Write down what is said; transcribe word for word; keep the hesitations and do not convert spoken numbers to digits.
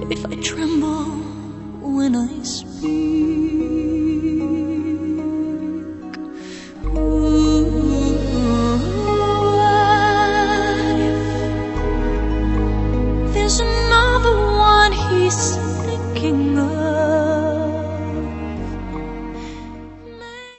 if I tremble when I speak? Ooh, what if there's another one he said?